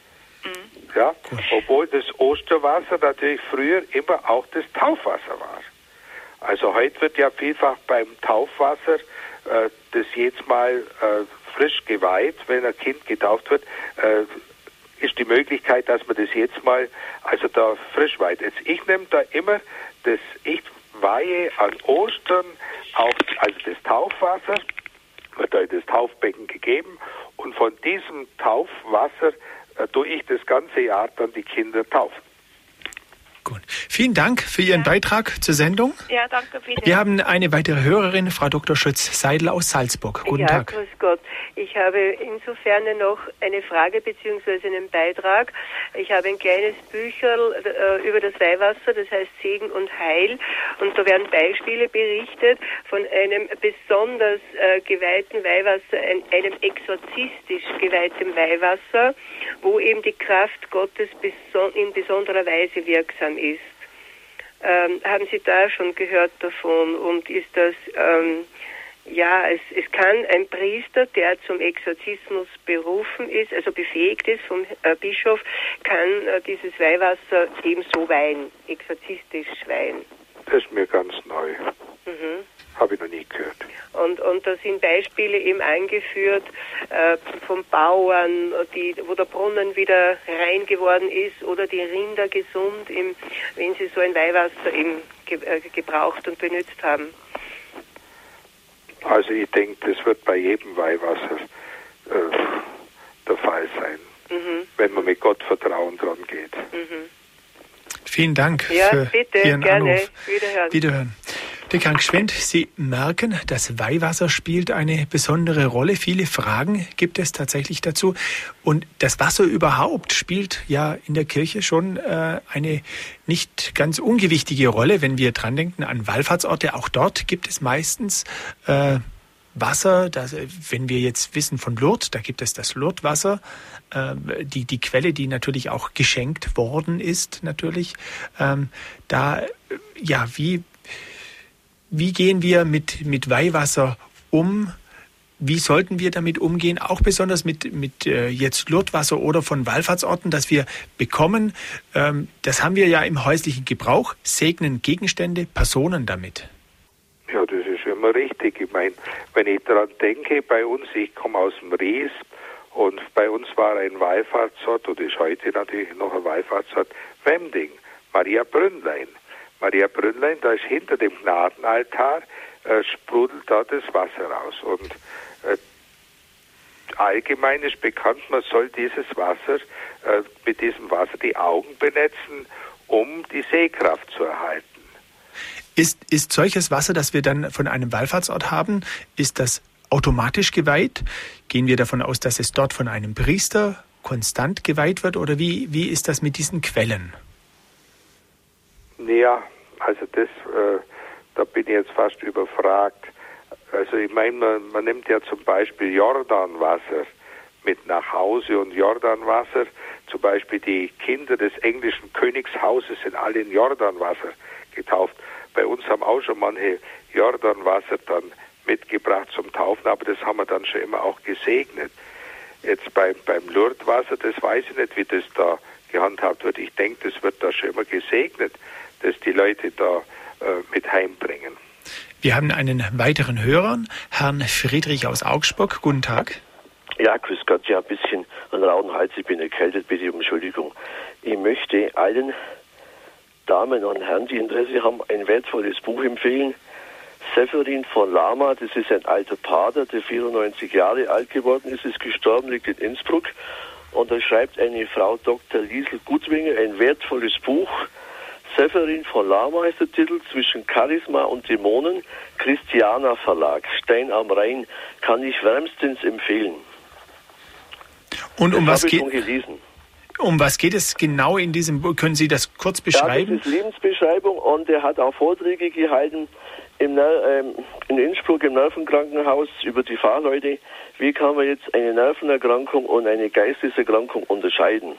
Ja, obwohl das Osterwasser natürlich früher immer auch das Taufwasser war. Also heute wird ja vielfach beim Taufwasser äh, das jedes Mal äh, frisch geweiht, wenn ein Kind getauft wird, äh, ist die Möglichkeit, dass man das jetzt mal also da frisch weiht. Jetzt, ich nehme da immer das, ich weihe an Ostern auch, also das Taufwasser, wird da in das Taufbecken gegeben, und von diesem Taufwasser tue ich das ganze Jahr dann die Kinder taufen. Gut. Vielen Dank für Ihren ja. Beitrag zur Sendung. Ja, danke wieder. Wir haben eine weitere Hörerin, Frau Doktor Schütz-Seidel aus Salzburg. Guten ja, Tag. Grüß Gott. Ich habe insofern noch eine Frage bzw. einen Beitrag. Ich habe ein kleines Bücherl äh, über das Weihwasser, das heißt Segen und Heil. Und da werden Beispiele berichtet von einem besonders äh, geweihten Weihwasser, ein, einem exorzistisch geweihten Weihwasser, wo eben die Kraft Gottes beson- in besonderer Weise wirksam ist. Ähm, haben Sie da schon gehört davon? Und ist das, ähm, ja, es, es kann ein Priester, der zum Exorzismus berufen ist, also befähigt ist vom äh, Bischof, kann äh, dieses Weihwasser ebenso weihen, exorzistisch weihen. Das ist mir ganz neu. Mhm. Habe ich noch nie gehört. Und, und da sind Beispiele eben eingeführt äh, von Bauern, die, wo der Brunnen wieder rein geworden ist, oder die Rinder gesund, im, wenn sie so ein Weihwasser eben ge, äh, gebraucht und benutzt haben. Also ich denke, das wird bei jedem Weihwasser äh, der Fall sein, mhm. wenn man mit Gottvertrauen dran geht. Mhm. Vielen Dank ja, für bitte, Ihren gerne. Anruf. Wiederhören. Wiederhören. Dick Schwendt, Sie merken, das Weihwasser spielt eine besondere Rolle. Viele Fragen gibt es tatsächlich dazu. Und das Wasser überhaupt spielt ja in der Kirche schon äh, eine nicht ganz ungewichtige Rolle, wenn wir dran denken an Wallfahrtsorte. Auch dort gibt es meistens äh, Wasser. Das, wenn wir jetzt wissen von Lourdes, da gibt es das Lourdes-Wasser, äh, die, die Quelle, die natürlich auch geschenkt worden ist, natürlich. Ähm, da, ja, wie... Wie gehen wir mit, mit Weihwasser um? Wie sollten wir damit umgehen? Auch besonders mit, mit äh, jetzt Lourdeswasser oder von Wallfahrtsorten, das wir bekommen. Ähm, das haben wir ja im häuslichen Gebrauch. Segnen Gegenstände, Personen damit. Ja, das ist immer richtig. Ich meine, wenn ich daran denke, bei uns, ich komme aus dem Ries, und bei uns war ein Wallfahrtsort, und ist heute natürlich noch ein Wallfahrtsort, Wemding, Maria Brünnlein. Maria Brünnlein, da ist hinter dem Gnadenaltar, äh, sprudelt da das Wasser raus. Und äh, allgemein ist bekannt, man soll dieses Wasser, äh, mit diesem Wasser die Augen benetzen, um die Sehkraft zu erhalten. Ist, ist solches Wasser, das wir dann von einem Wallfahrtsort haben, ist das automatisch geweiht? Gehen wir davon aus, dass es dort von einem Priester konstant geweiht wird? Oder wie, wie ist das mit diesen Quellen? Ja, also das, äh, da bin ich jetzt fast überfragt. Also ich meine, man, man nimmt ja zum Beispiel Jordanwasser mit nach Hause, und Jordanwasser, zum Beispiel die Kinder des englischen Königshauses sind alle in Jordanwasser getauft. Bei uns haben auch schon manche Jordanwasser dann mitgebracht zum Taufen, aber das haben wir dann schon immer auch gesegnet. Jetzt beim, beim Lourdeswasser, das weiß ich nicht, wie das da gehandhabt wird. Ich denke, das wird da schon immer gesegnet, dass die Leute da äh, mit heimbringen. Wir haben einen weiteren Hörer, Herrn Friedrich aus Augsburg. Guten Tag. Ja, grüß Gott, ja, ein bisschen einen rauen Hals, ich bin erkältet, bitte um Entschuldigung. Ich möchte allen Damen und Herren, die Interesse haben, ein wertvolles Buch empfehlen. Severin von Lama, das ist ein alter Pater, der vierundneunzig Jahre alt geworden ist, ist gestorben, liegt in Innsbruck. Und da schreibt eine Frau Doktor Liesel Gutwinger ein wertvolles Buch. Severin von Lama heißt der Titel, zwischen Charisma und Dämonen, Christiana Verlag, Stein am Rhein, kann ich wärmstens empfehlen. Und um was, geht, gelesen. um was geht es genau in diesem Buch? Können Sie das kurz beschreiben? Ja, das ist Lebensbeschreibung und er hat auch Vorträge gehalten im, ähm, in Innsbruck im Nervenkrankenhaus über die Fahrleute. Wie kann man jetzt eine Nervenerkrankung und eine Geisteserkrankung unterscheiden?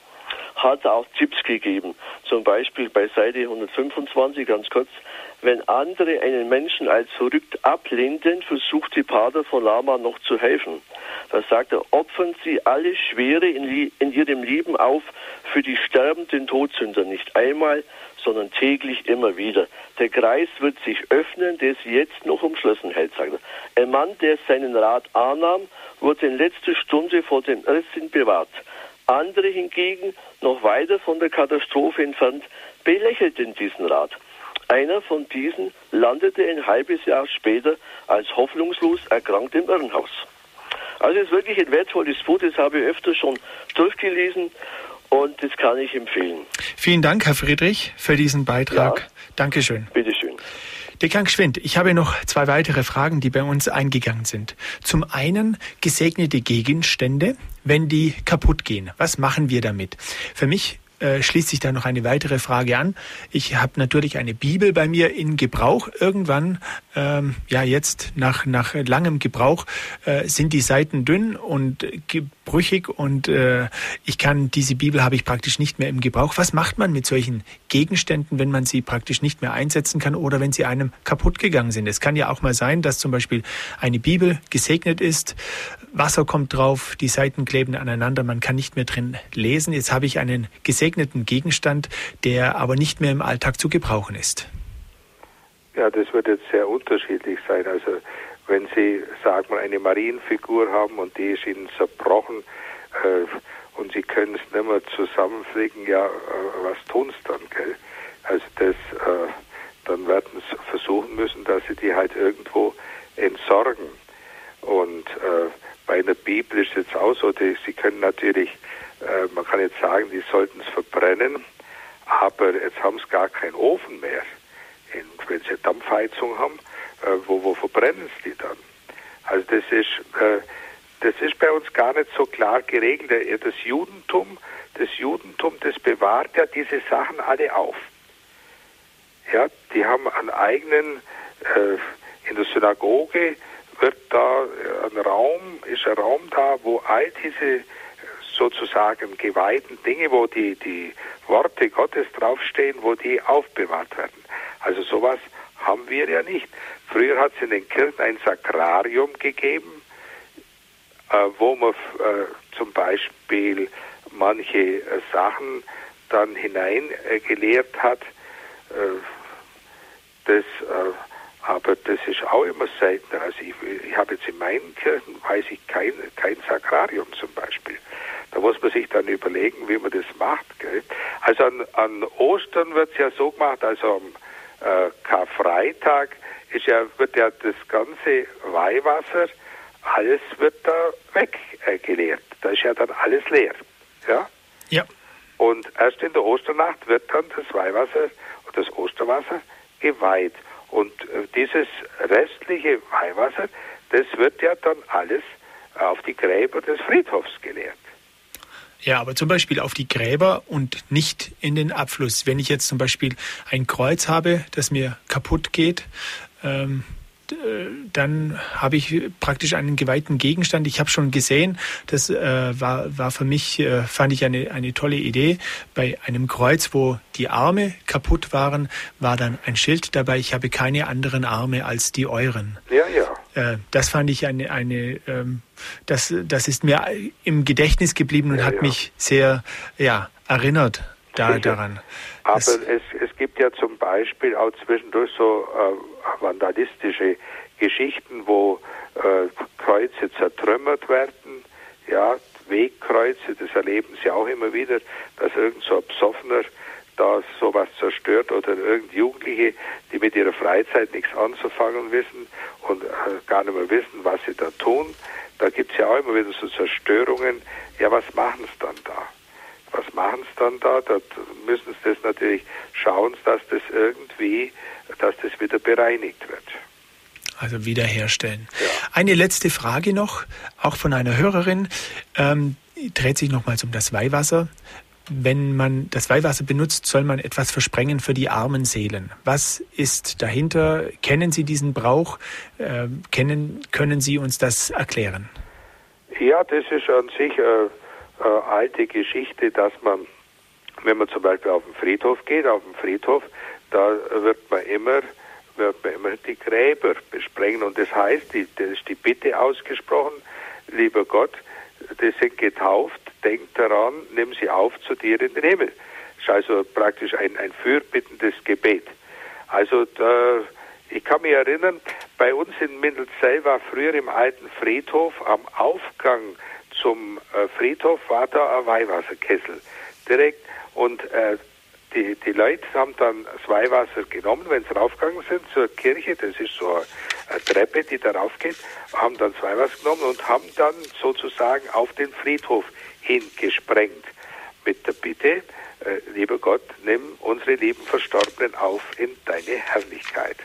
Hat auch Tipps gegeben. Zum Beispiel bei Seite hundertfünfundzwanzig, ganz kurz. Wenn andere einen Menschen als verrückt ablehnen, versucht die Pater von Lama noch zu helfen. Da sagt er, opfern Sie alle Schwere in, in Ihrem Leben auf für die sterbenden Todsünder. Nicht einmal, sondern täglich immer wieder. Der Kreis wird sich öffnen, der sie jetzt noch umschlossen hält, sagt er. Ein Mann, der seinen Rat annahm, wurde in letzter Stunde vor dem Irrsinn bewahrt. Andere hingegen, noch weiter von der Katastrophe entfernt, belächelten diesen Rat. Einer von diesen landete ein halbes Jahr später als hoffnungslos erkrankt im Irrenhaus. Also es ist wirklich ein wertvolles Buch, das habe ich öfter schon durchgelesen und das kann ich empfehlen. Vielen Dank, Herr Friedrich, für diesen Beitrag. Ja. Dankeschön. Bitteschön. Dekan Gschwind, ich habe noch zwei weitere Fragen, die bei uns eingegangen sind. Zum einen gesegnete Gegenstände, wenn die kaputt gehen. Was machen wir damit? Für mich äh, schließt sich da noch eine weitere Frage an. Ich habe natürlich eine Bibel bei mir in Gebrauch. Irgendwann, ähm, ja jetzt nach, nach langem Gebrauch, äh, sind die Seiten dünn und brüchig und äh, ich kann, diese Bibel habe ich praktisch nicht mehr im Gebrauch. Was macht man mit solchen Gegenständen, wenn man sie praktisch nicht mehr einsetzen kann oder wenn sie einem kaputt gegangen sind? Es kann ja auch mal sein, dass zum Beispiel eine Bibel gesegnet ist, Wasser kommt drauf, die Seiten kleben aneinander, man kann nicht mehr drin lesen. Jetzt habe ich einen gesegneten Gegenstand, der aber nicht mehr im Alltag zu gebrauchen ist. Ja, das wird jetzt sehr unterschiedlich sein. Also wenn Sie, sagen wir, eine Marienfigur haben und die ist Ihnen zerbrochen äh, und Sie können es nicht mehr zusammenflicken, ja, äh, was tun Sie dann, gell? Also das, äh, dann werden Sie versuchen müssen, dass Sie die halt irgendwo entsorgen. Und äh, bei einer Bibel ist es jetzt auch so, die, Sie können natürlich, äh, man kann jetzt sagen, die sollten es verbrennen, aber jetzt haben Sie gar keinen Ofen mehr. Und wenn Sie eine Dampfheizung haben, äh, wo, wo verbrennen Sie die dann? Also das ist, äh, das ist bei uns gar nicht so klar geregelt. Das Judentum, das Judentum, das bewahrt ja diese Sachen alle auf. Ja, die haben einen eigenen, äh, in der Synagoge wird da ein Raum, ist ein Raum da, wo all diese sozusagen geweihten Dinge, wo die, die Worte Gottes draufstehen, wo die aufbewahrt werden. Also sowas haben wir ja nicht. Früher hat es in den Kirchen ein Sakrarium gegeben, äh, wo man äh, zum Beispiel manche äh, Sachen dann hineingelehrt äh, hat. Äh, das, äh, aber das ist auch immer seltener. Also ich, ich habe jetzt in meinen Kirchen, weiß ich, kein, kein Sakrarium zum Beispiel. Da muss man sich dann überlegen, wie man das macht. Gell? Also an, an Ostern wird es ja so gemacht, also am äh, Karfreitag ist ja, wird ja das ganze Weihwasser, alles wird da weggeleert. Äh, da ist ja dann alles leer. Ja? Ja. Und erst in der Osternacht wird dann das Weihwasser und das Osterwasser geweiht. Und äh, dieses restliche Weihwasser, das wird ja dann alles auf die Gräber des Friedhofs geleert. Ja, aber zum Beispiel auf die Gräber und nicht in den Abfluss. Wenn ich jetzt zum Beispiel ein Kreuz habe, das mir kaputt geht, ähm, dann habe ich praktisch einen geweihten Gegenstand. Ich habe schon gesehen, das äh, war, war für mich, äh, fand ich eine, eine tolle Idee. Bei einem Kreuz, wo die Arme kaputt waren, war dann ein Schild dabei: Ich habe keine anderen Arme als die euren. Ja, ja. Äh, das fand ich eine, eine ähm, das, das ist mir im Gedächtnis geblieben und ja, hat ja. mich sehr ja, erinnert da, daran. Aber das, es, es gibt ja zum Beispiel auch zwischendurch so äh, vandalistische Geschichten, wo äh, Kreuze zertrümmert werden, ja, Wegkreuze, das erleben Sie auch immer wieder, dass irgend so ein Besoffener da sowas zerstört oder irgend Jugendliche, die mit ihrer Freizeit nichts anzufangen wissen und äh, gar nicht mehr wissen, was sie da tun. Da gibt es ja auch immer wieder so Zerstörungen. Ja, was machen sie dann da? Was machen sie dann da? Da müssen sie das natürlich schauen, dass das irgendwie, dass das wieder bereinigt wird. Also wiederherstellen. Ja. Eine letzte Frage noch, auch von einer Hörerin, ähm, dreht sich nochmals um das Weihwasser. Wenn man das Weihwasser benutzt, soll man etwas versprengen für die armen Seelen. Was ist dahinter? Kennen Sie diesen Brauch? Ähm, kennen, können Sie uns das erklären? Ja, das ist an sich eine, eine alte Geschichte, dass man, wenn man zum Beispiel auf den Friedhof geht, auf dem Friedhof, da wird man immer wird man immer die Gräber besprengen. Und das heißt, die, das ist die Bitte ausgesprochen: Lieber Gott, die sind getauft, denk daran, nimm sie auf zu dir in den Himmel. Das ist also praktisch ein, ein fürbittendes Gebet. Also da, ich kann mich erinnern, bei uns in Mindelzell war früher im alten Friedhof am Aufgang zum äh, Friedhof war da ein Weihwasserkessel direkt, und äh, Die, die Leute haben dann das Weihwasser genommen, wenn sie raufgegangen sind zur Kirche, das ist so eine Treppe, die da raufgeht, haben dann das Weihwasser genommen und haben dann sozusagen auf den Friedhof hingesprengt. Mit der Bitte, äh, lieber Gott, nimm unsere lieben Verstorbenen auf in deine Herrlichkeit.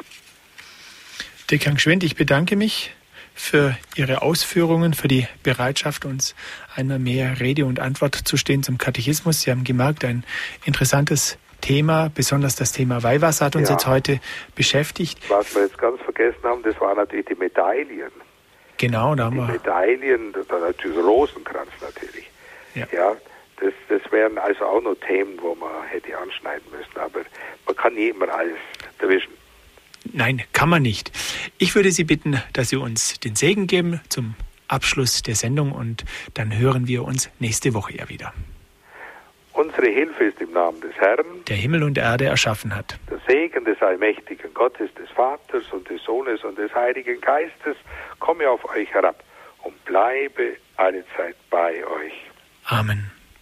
Dekan Gschwind, ich bedanke mich für Ihre Ausführungen, für die Bereitschaft, uns einmal mehr Rede und Antwort zu stehen zum Katechismus. Sie haben gemerkt, ein interessantes Thema, besonders das Thema Weihwasser hat uns ja. jetzt heute beschäftigt. Was wir jetzt ganz vergessen haben, das waren natürlich die Medaillen. Genau, da haben die wir... Medaillen, dann natürlich Rosenkranz natürlich. Ja, ja das, das wären also auch noch Themen, wo man hätte anschneiden müssen, aber man kann nie immer alles erwischen. Nein, kann man nicht. Ich würde Sie bitten, dass Sie uns den Segen geben zum Abschluss der Sendung, und dann hören wir uns nächste Woche ja wieder. Unsere Hilfe ist im Namen des Herrn, der Himmel und Erde erschaffen hat. Der Segen des allmächtigen Gottes, des Vaters und des Sohnes und des Heiligen Geistes komme auf euch herab und bleibe alle Zeit bei euch. Amen.